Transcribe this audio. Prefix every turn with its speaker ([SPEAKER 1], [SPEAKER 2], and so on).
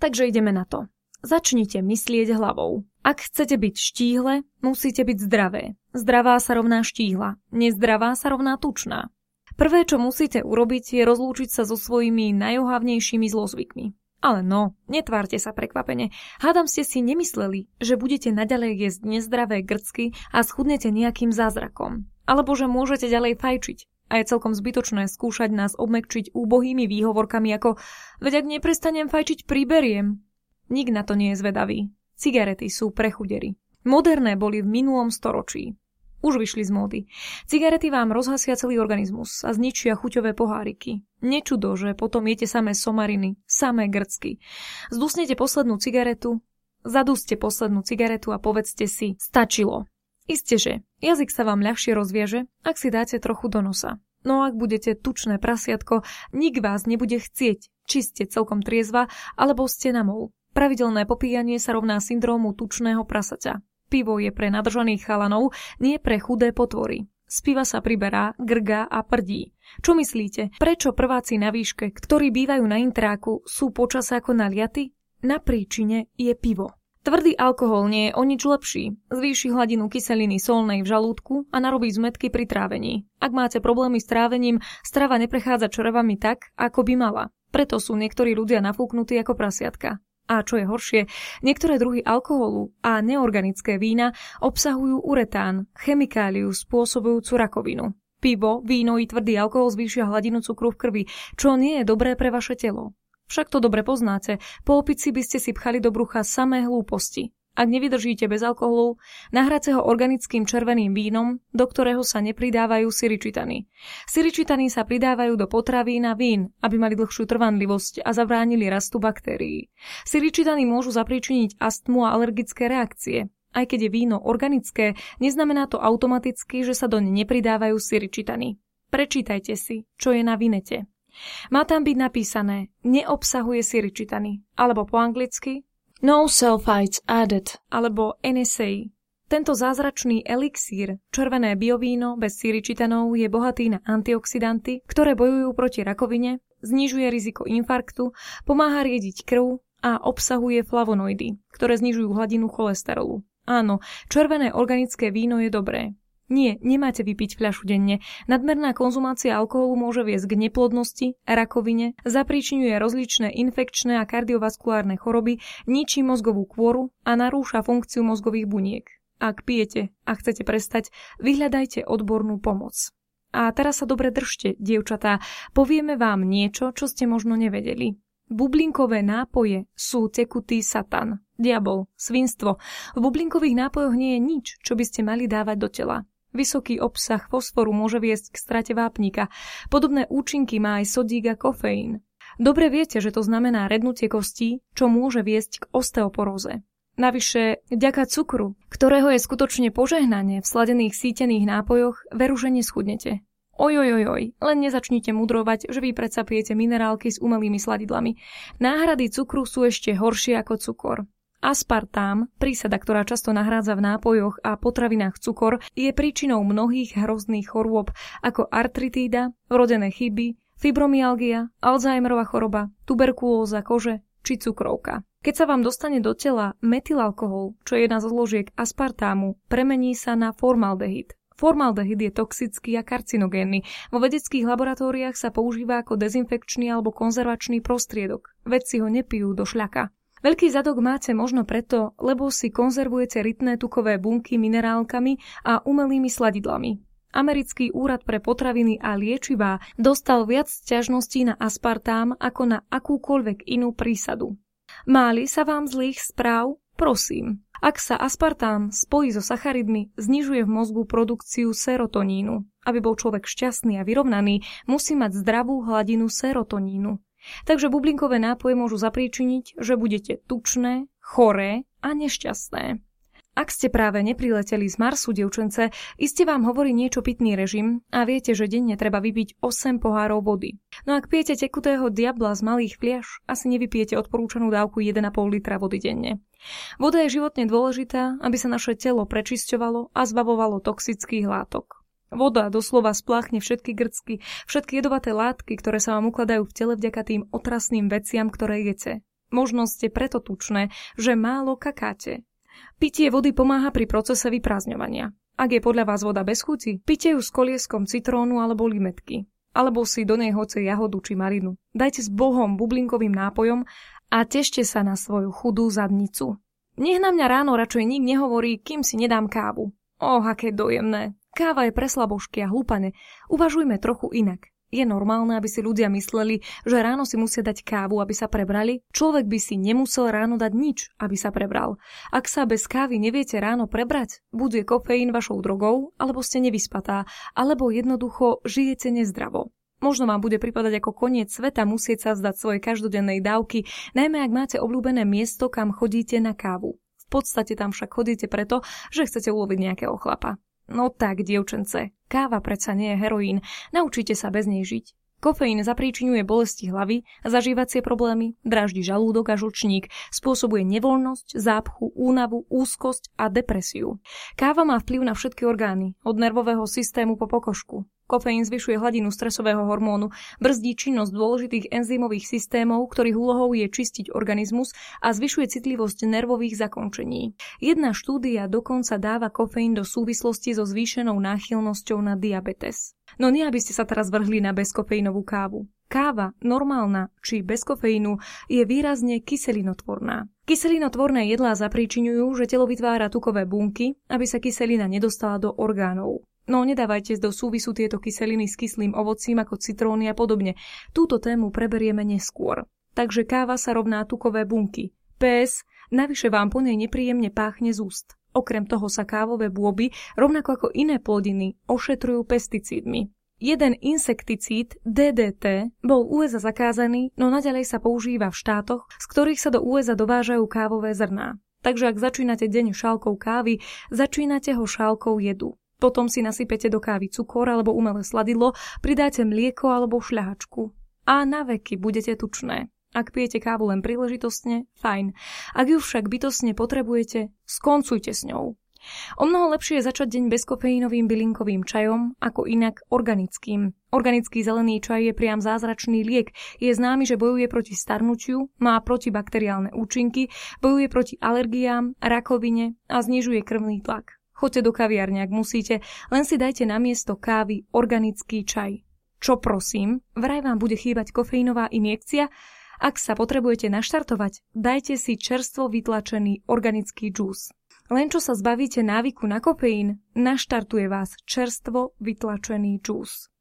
[SPEAKER 1] Takže ideme na to. Začnite myslieť hlavou. Ak chcete byť štíhle, musíte byť zdravé. Zdravá sa rovná štíhla, nezdravá sa rovná tučná. Prvé, čo musíte urobiť, je rozlúčiť sa so svojimi najohavnejšími zlozvykmi. Ale no, netvárte sa prekvapene. Hádam ste si nemysleli, že budete naďalej jesť nezdravé grcky a schudnete nejakým zázrakom. Alebo že môžete ďalej fajčiť. A je celkom zbytočné skúšať nás obmäkčiť úbohými výhovorkami ako veď ak neprestanem fajčiť, priberiem. Nik na to nie je zvedavý. Cigarety sú pre chudery. Moderné boli v minulom storočí. Už vyšli z módy. Cigarety vám rozhasia celý organizmus a zničia chuťové poháriky. Nečudo, že potom jete samé somariny, samé grcky. Zdusnete poslednú cigaretu, zaduste poslednú cigaretu a povedzte si, stačilo. Isteže, jazyk sa vám ľahšie rozviaže, ak si dáte trochu do nosa. No ak budete tučné prasiatko, nik vás nebude chcieť, či ste celkom triezva, alebo ste na mol. Pravidelné popíjanie sa rovná syndrómu tučného prasaťa. Pivo je pre nadržaných chalanov, nie pre chudé potvory. Z piva sa priberá, grgá a prdí. Čo myslíte, prečo prváci na výške, ktorí bývajú na intráku, sú počas ako naliaty? Na príčine je pivo. Tvrdý alkohol nie je o nič lepší. Zvýši hladinu kyseliny solnej v žalúdku a narobí zmätky pri trávení. Ak máte problémy s trávením, strava neprechádza črevami tak, ako by mala. Preto sú niektorí ľudia nafúknutí ako prasiatka. A čo je horšie, niektoré druhy alkoholu a neorganické vína obsahujú uretán, chemikáliu spôsobujúcu rakovinu. Pivo, víno i tvrdý alkohol zvýšia hladinu cukru v krvi, čo nie je dobré pre vaše telo. Však to dobre poznáte, po opici by ste si pchali do brucha samé hlúposti. Ak nevydržíte bez alkoholu, nahrajte ho organickým červeným vínom, do ktorého sa nepridávajú siričitany. Siričitany sa pridávajú do potravín a vín, aby mali dlhšiu trvanlivosť a zabránili rastu baktérií. Siričitany môžu zapríčiniť astmu a alergické reakcie. Aj keď je víno organické, neznamená to automaticky, že sa do ne nepridávajú siričitany. Prečítajte si, čo je na vinete. Má tam byť napísané, neobsahuje siričitany, alebo po anglicky No sulfites added, alebo NSA. Tento zázračný elixír, červené biovíno bez siričitanov, je bohatý na antioxidanty, ktoré bojujú proti rakovine, znižuje riziko infarktu, pomáha riediť krv a obsahuje flavonoidy, ktoré znižujú hladinu cholesterolu. Áno, červené organické víno je dobré. Nie, nemáte vypiť fľašu denne. Nadmerná konzumácia alkoholu môže viesť k neplodnosti, rakovine, zapríčiňuje rozličné infekčné a kardiovaskulárne choroby, ničí mozgovú kôru a narúša funkciu mozgových buniek. Ak pijete a chcete prestať, vyhľadajte odbornú pomoc. A teraz sa dobre držte, dievčatá, povieme vám niečo, čo ste možno nevedeli. Bublinkové nápoje sú tekutý satan, diabol, svinstvo. V bublinkových nápojoch nie je nič, čo by ste mali dávať do tela. Vysoký obsah fosforu môže viesť k strate vápnika. Podobné účinky má aj sodík a kofeín. Dobre viete, že to znamená rednutie kostí, čo môže viesť k osteoporóze. Navyše, vďaka cukru, ktorého je skutočne požehnanie v sladených sítených nápojoch, veru, že neschudnete. Ojojojoj, len nezačnite mudrovať, že vy predsa pijete minerálky s umelými sladidlami. Náhrady cukru sú ešte horšie ako cukor. Aspartám, prísada, ktorá často nahrádza v nápojoch a potravinách cukor, je príčinou mnohých hrozných chorôb ako artritída, vrodené chyby, fibromyalgia, Alzheimerova choroba, tuberkulóza kože či cukrovka. Keď sa vám dostane do tela metylalkohol, čo je jedna zo zložiek aspartámu, premení sa na formaldehyd. Formaldehyd je toxický a karcinogénny. Vo vedeckých laboratóriách sa používa ako dezinfekčný alebo konzervačný prostriedok. Vedci ho nepijú do šľaka. Veľký zadok máte možno preto, lebo si konzervujete rytné tukové bunky minerálkami a umelými sladidlami. Americký úrad pre potraviny a liečivá dostal viac sťažností na aspartám ako na akúkoľvek inú prísadu. Máli sa vám zlých správ? Prosím. Ak sa aspartám spojí so sacharidmi, znižuje v mozgu produkciu serotonínu. Aby bol človek šťastný a vyrovnaný, musí mať zdravú hladinu serotonínu. Takže bublinkové nápoje môžu zapríčiniť, že budete tučné, choré a nešťastné. Ak ste práve neprileteli z Marsu, dievčence, iste vám hovorí niečo pitný režim a viete, že denne treba vypiť 8 pohárov vody. No ak pijete tekutého diabla z malých fliaš, asi nevypijete odporúčanú dávku 1,5 litra vody denne. Voda je životne dôležitá, aby sa naše telo prečisťovalo a zbavovalo toxických látok. Voda doslova spláchne všetky grcky, všetky jedovaté látky, ktoré sa vám ukladajú v tele vďaka tým otrasným veciam, ktoré jete. Možno ste preto tučné, že málo kakáte. Pitie vody pomáha pri procese vyprázdňovania. Ak je podľa vás voda bez chuti, pite ju s kolieskom citrónu alebo limetky. Alebo si do nej hoce jahodu či marinu. Dajte s Bohom bublinkovým nápojom a tešte sa na svoju chudú zadnicu. Nech na mňa ráno radšej nik nehovorí, kým si nedám kávu. Aké dojemné. Káva je pre slabožky a hlupane. Uvažujme trochu inak. Je normálne, aby si ľudia mysleli, že ráno si musia dať kávu, aby sa prebrali? Človek by si nemusel ráno dať nič, aby sa prebral. Ak sa bez kávy neviete ráno prebrať, buď je kofeín vašou drogou, alebo ste nevyspatá, alebo jednoducho žijete nezdravo. Možno vám bude pripadať ako koniec sveta musieť sa vzdať svojej každodennej dávky, najmä ak máte obľúbené miesto, kam chodíte na kávu. V podstate tam však chodíte preto, že chcete uloviť nejakého chlapa. No tak, dievčence, káva predsa nie je heroín, naučite sa bez nej žiť. Kofeín zapríčiňuje bolesti hlavy, zažívacie problémy, dráždi žalúdok a žlčník, spôsobuje nevoľnosť, zápchu, únavu, úzkosť a depresiu. Káva má vplyv na všetky orgány, od nervového systému po pokožku. Kofeín zvyšuje hladinu stresového hormónu, brzdí činnosť dôležitých enzymových systémov, ktorých úlohou je čistiť organizmus a zvyšuje citlivosť nervových zakončení. Jedna štúdia dokonca dáva kofeín do súvislosti so zvýšenou náchylnosťou na diabetes. No nie, aby ste sa teraz vrhli na bezkofeínovú kávu. Káva, normálna či bez kofeínu, je výrazne kyselinotvorná. Kyselinotvorné jedlá zapríčiňujú, že telo vytvára tukové bunky, aby sa kyselina nedostala do orgánov. No nedávajte do súvisu tieto kyseliny s kyslým ovocím ako citróny a podobne. Túto tému preberieme neskôr. Takže káva sa rovná tukové bunky. PS, navyše vám po nej nepríjemne páchne z úst. Okrem toho sa kávové bôby, rovnako ako iné plodiny, ošetrujú pesticídmi. Jeden insekticíd, DDT, bol USA zakázaný, no naďalej sa používa v štátoch, z ktorých sa do USA dovážajú kávové zrná. Takže ak začínate deň šálkou kávy, začínate ho šálkou jedu. Potom si nasypete do kávy cukor alebo umelé sladidlo, pridáte mlieko alebo šľahačku. A na veky budete tučné. Ak pijete kávu len príležitostne, fajn. Ak ju však bytostne potrebujete, skoncujte s ňou. O mnoho lepšie je začať deň bezkofeínovým bylinkovým čajom, ako inak organickým. Organický zelený čaj je priam zázračný liek. Je známy, že bojuje proti starnutiu, má protibakteriálne účinky, bojuje proti alergiám, rakovine a znižuje krvný tlak. Choďte do kaviarne, ak musíte, len si dajte namiesto kávy organický čaj. Čo prosím, vraj vám bude chýbať kofeínová injekcia? Ak sa potrebujete naštartovať, dajte si čerstvo vytlačený organický džús. Len čo sa zbavíte návyku na kofeín, naštartuje vás čerstvo vytlačený džús.